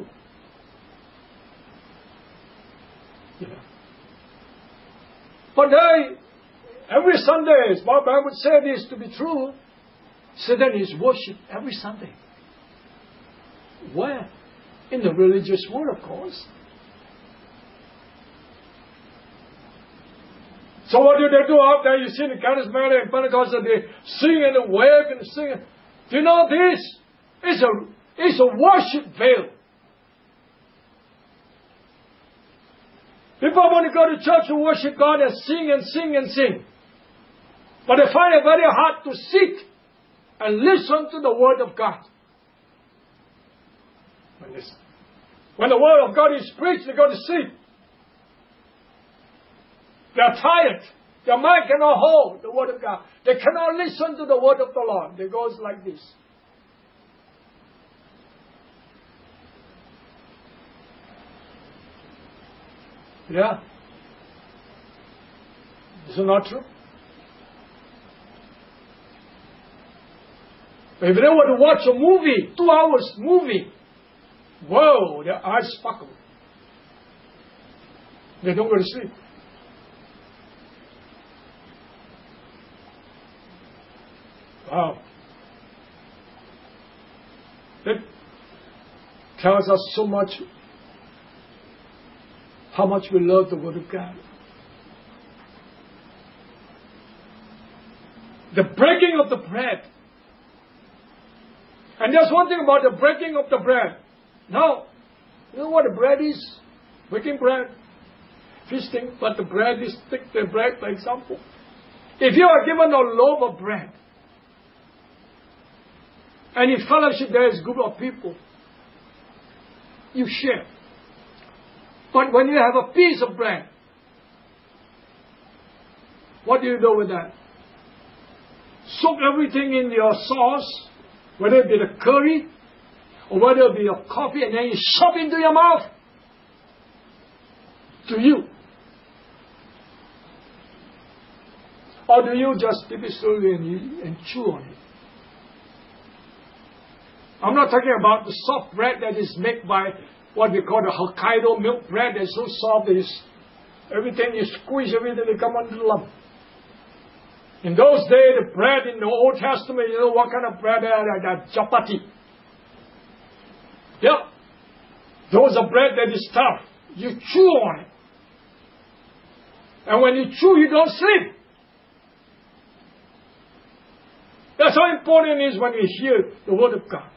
You know. But every Sunday, Bob, I would say this to be true, Satan is worshipped every Sunday. Where? In the religious world, of course. So what do they do out there? You see the charismatic and Pentecostal, they sing and they wave and sing. Do you know this? It's a worship veil. People want to go to church to worship God and sing and sing and sing. But they find it very hard to sit and listen to the Word of God. When the Word of God is preached, they go to sleep. They are tired. Their mind cannot hold the Word of God. They cannot listen to the Word of the Lord. It goes like this. Yeah? Is it not true? If they were to watch a movie, 2 hours movie, whoa, their eyes sparkle. They don't go to sleep. Wow. That tells us so much how much we love the Word of God. The breaking of the bread. And there's one thing about the breaking of the bread. Now, you know what the bread is? Breaking bread. Feasting, but the bread is, take the bread for example. If you are given a loaf of bread, and in fellowship there is a group of people, you share. But when you have a piece of bread, what do you do with that? Soak everything in your sauce, whether it be the curry, or whether it be your coffee, and then you shove it into your mouth. To you. Or do you just dip it slowly and chew on it? I'm not talking about the soft bread that is made by what we call the Hokkaido milk bread. That's so soft, everything you squeeze, everything they come on the lump. In those days, the bread in the Old Testament, you know what kind of bread they are? Like chapati. Yeah. Those are bread that is tough. You chew on it. And when you chew, you don't sleep. That's how important it is when we hear the Word of God.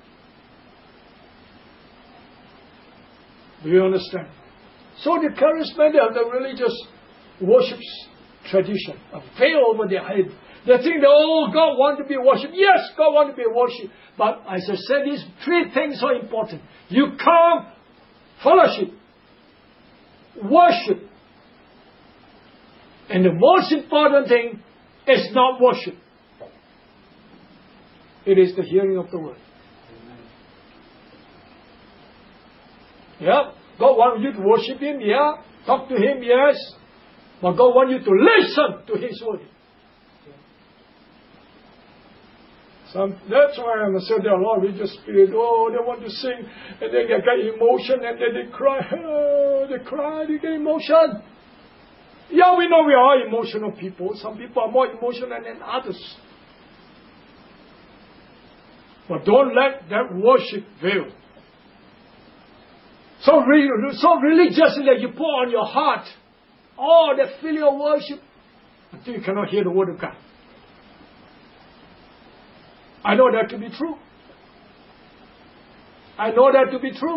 Do you understand? So the charismatic and the religious worships tradition, a veil over their head. They think that, oh, God wants to be worshipped. Yes, God wants to be worshipped. But as I said, these 3 things are important. You come, fellowship, worship. And the most important thing is not worship. It is the hearing of the Word. Yeah, God wants you to worship Him, yeah. Talk to Him, yes. But God wants you to listen to His Word. That's why I said there are a lot of religious spirits. Oh, they want to sing, and then they get emotion, and then they cry. Oh, they cry, they get emotion. Yeah, we know we are emotional people. Some people are more emotional than others. But don't let that worship veil so religiously that you pour on your heart. Oh, that filial worship until you cannot hear the word of God. I know that to be true. I know that to be true.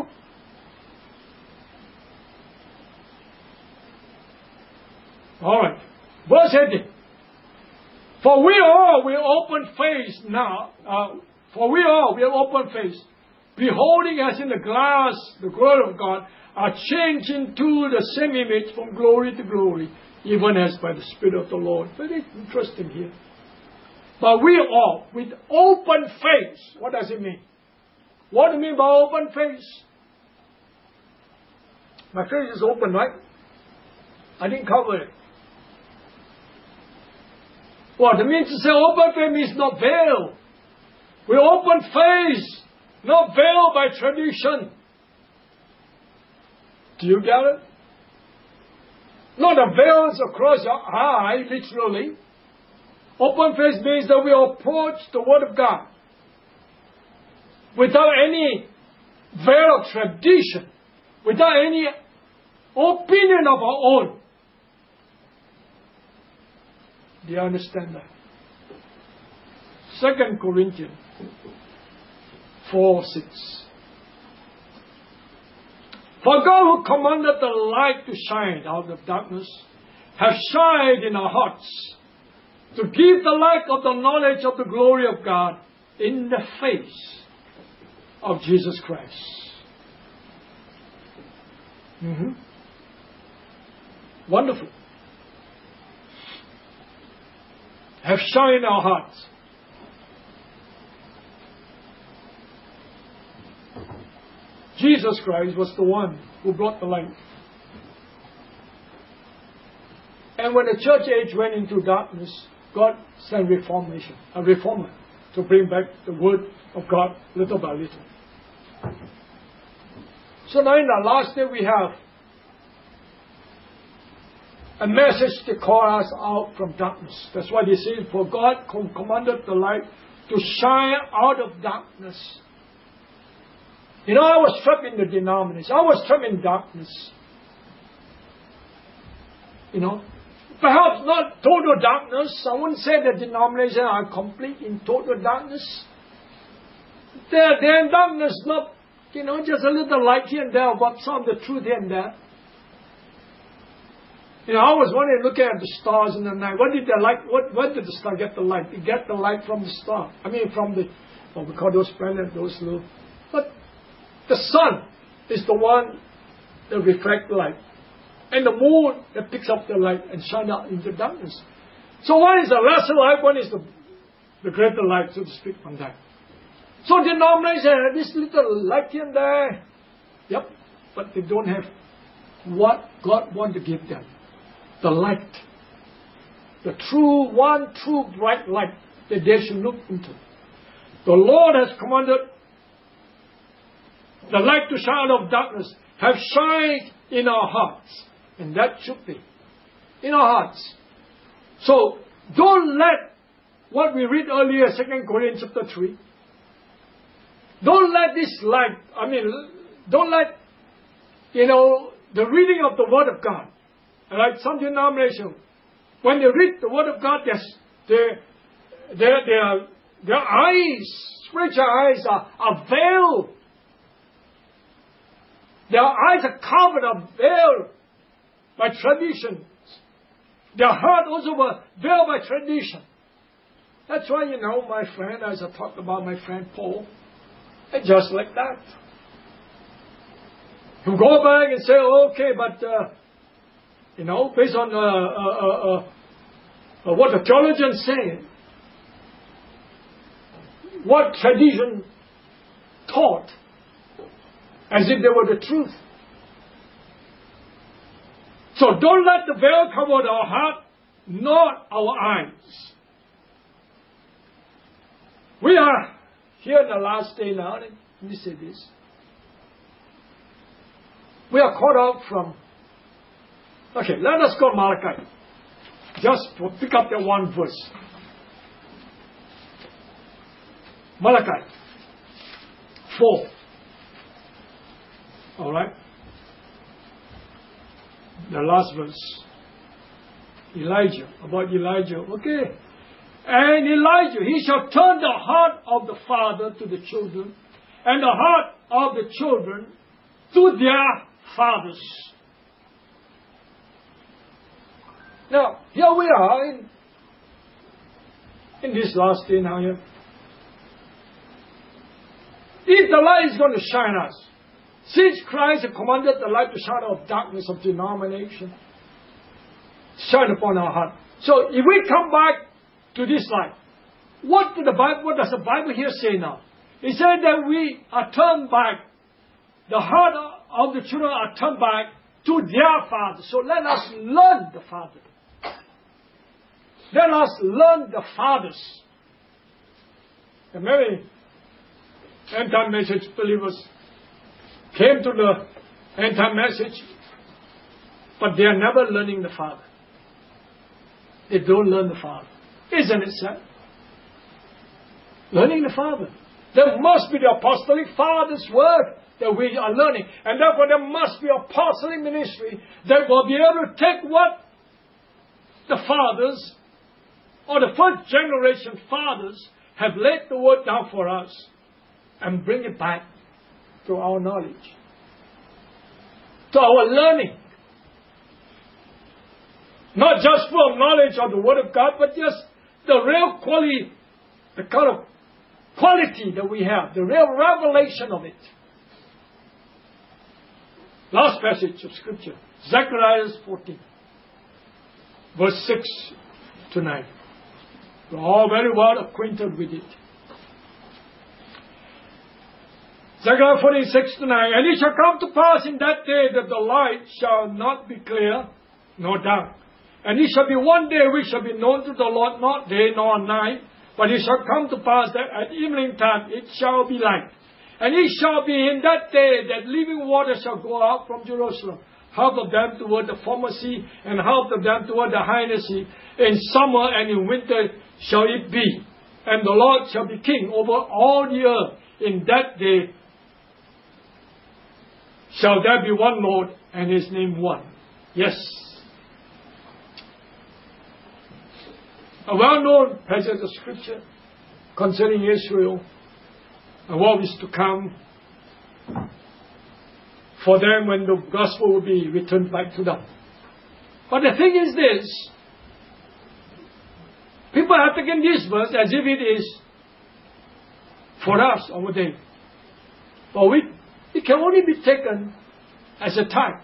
All right. Verse 18. For we all will open face now. For we all will open face, beholding as in the glass the glory of God, are changed into the same image from glory to glory, even as by the Spirit of the Lord. Very interesting here. But we all, with open face. What does it mean? What do you mean by open face? My face is open, right? I didn't cover it. What it means to say open face means not veiled. We open face, not veiled by tradition. Do you get it? Not the veils across your eye, literally. Open face means that we approach the Word of God without any veil of tradition, without any opinion of our own. Do you understand that? 2 Corinthians 4:6. For God who commanded the light to shine out of darkness, has shined in our hearts, to give the light of the knowledge of the glory of God in the face of Jesus Christ. Wonderful. Have shined in our hearts. Jesus Christ was the one who brought the light. And when the church age went into darkness, God sent a reformer, to bring back the word of God little by little. So now in the last day we have a message to call us out from darkness. That's why they say, for God commanded the light to shine out of darkness. You know, I was trapped in the denomination. I was trapped in darkness. You know, perhaps not total darkness. I wouldn't say the denomination are complete in total darkness. They're in darkness, not, you know, just a little light here and there, but some of the truth here and there. You know, I was wondering, looking at the stars in the night, what did the star get the light? It get the light from the star. I mean, from the, we call those planets, those little. But the sun is the one that reflects light. And the moon that picks up the light and shines out into darkness. So one is the lesser light, one is the greater light, so to speak, from that. So denomination have this little light here and there. Yep. But they don't have what God wants to give them. The light. The true, one true bright light that they should look into. The Lord has commanded the light to shine out of darkness, have shined in our hearts. And that should be in our hearts. So don't let what we read earlier, 2 Corinthians chapter 3, don't let this light, don't let, the reading of the Word of God, like some denomination, when they read the Word of God, their eyes, spiritual eyes are veiled. Their eyes are covered, are veiled by tradition. Their heart also was veiled by tradition. That's why, my friend, as I talked about my friend Paul, it's just like that. You go back and say, okay, but, based on what the theologians say, what tradition taught, as if they were the truth. So don't let the veil cover our heart, not our eyes. We are here in the last day now. Let me say this. We are caught out from... Okay, let us go to Malachi. Just pick up that one verse. Malachi 4. Alright? The last verse. Elijah, about Elijah. Okay. And Elijah, he shall turn the heart of the father to the children, and the heart of the children to their fathers. Now, here we are in this last day now here. If the light is going to shine us, since Christ has commanded the light to shine out of darkness of denomination, shine upon our heart. So if we come back to this light, what does the Bible here say now? It said that we are turned back, the heart of the children are turned back to their father. So let us learn the Father. Let us learn the fathers. And many end-time message believers came to the end-time message, but they are never learning the Father. They don't learn the Father. Isn't it sad? Learning the Father. There must be the apostolic Father's word that we are learning. And therefore there must be apostolic ministry that will be able to take what the fathers or the first generation fathers have laid the word down for us and bring it back to our knowledge, to our learning. Not just for knowledge of the Word of God, but just the real quality, the kind of quality that we have, the real revelation of it. Last passage of Scripture, Zechariah 14, verse 6 to 9. We're all very well acquainted with it. Zechariah 14, 6 to 9. And it shall come to pass in that day that the light shall not be clear, nor dark. And it shall be one day which shall be known to the Lord, not day nor night. But it shall come to pass that at evening time it shall be light. And it shall be in that day that living water shall go out from Jerusalem, half of them toward the former sea, and half of them toward the hinder sea. In summer and in winter shall it be. And the Lord shall be king over all the earth. In that day shall there be one Lord, and his name one. Yes. A well-known passage of Scripture concerning Israel and what is to come for them when the gospel will be returned back to them. But the thing is this, people have taken this verse as if it is for us over there. But it can only be taken as a type.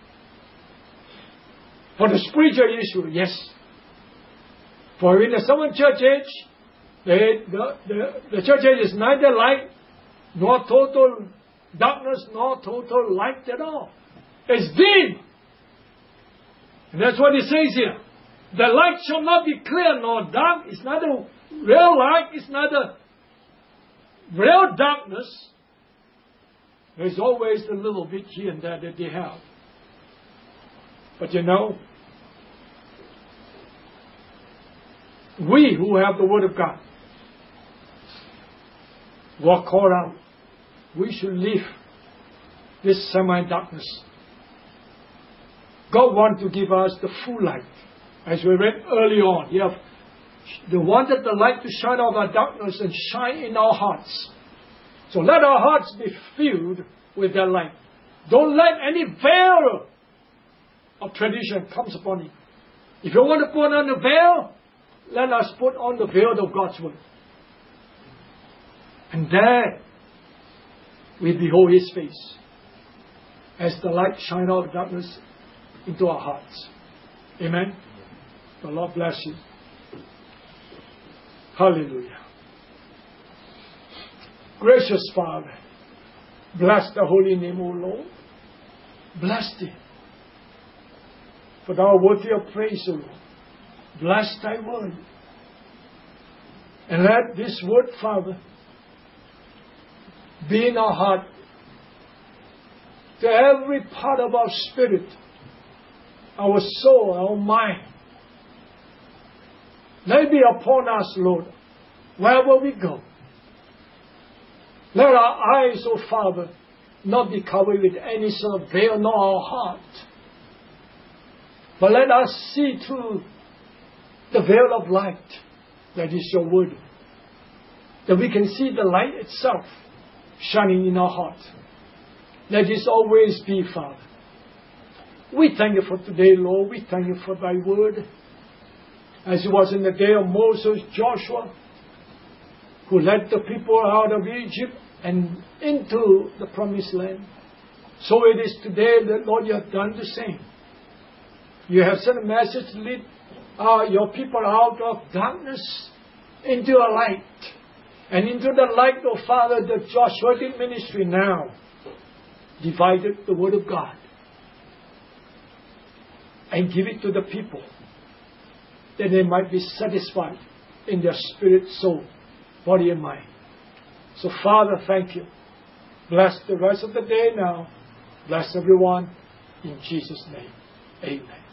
For the spiritual issue, yes. For in the seventh church age, the church age is neither light, nor total darkness, nor total light at all. It's dim. And that's what it says here. The light shall not be clear nor dark. It's neither real light, it's neither real darkness. There's always a little bit here and there that they have. But you know, we who have the Word of God were called out. We should leave this semi-darkness. God wants to give us the full light. As we read early on, they wanted the light to shine out of our darkness and shine in our hearts. So let our hearts be filled with that light. Don't let any veil of tradition comes upon it. If you want to put on the veil, let us put on the veil of God's Word. And there we behold His face as the light shine out of darkness into our hearts. Amen. The Lord bless you. Hallelujah. Gracious Father, bless the holy name, O Lord. Bless Thee. For Thou art worthy of praise, O Lord. Bless Thy word. And let this word, Father, be in our heart, to every part of our spirit, our soul, our mind. Let it be upon us, Lord, wherever we go. Let our eyes, O Father, not be covered with any sort of veil, nor our heart. But let us see through the veil of light that is your word, that we can see the light itself shining in our hearts. Let this always be, Father. We thank you for today, Lord. We thank you for thy word. As it was in the day of Moses, Joshua, who led the people out of Egypt and into the promised land. So it is today that, Lord, you have done the same. You have sent a message to lead your people out of darkness into a light. And into the light, oh Father, that Joshua did ministry now, divided the word of God and give it to the people, that they might be satisfied in their spirit, soul, body and mind. So Father, thank you. Bless the rest of the day now. Bless everyone. In Jesus' name. Amen.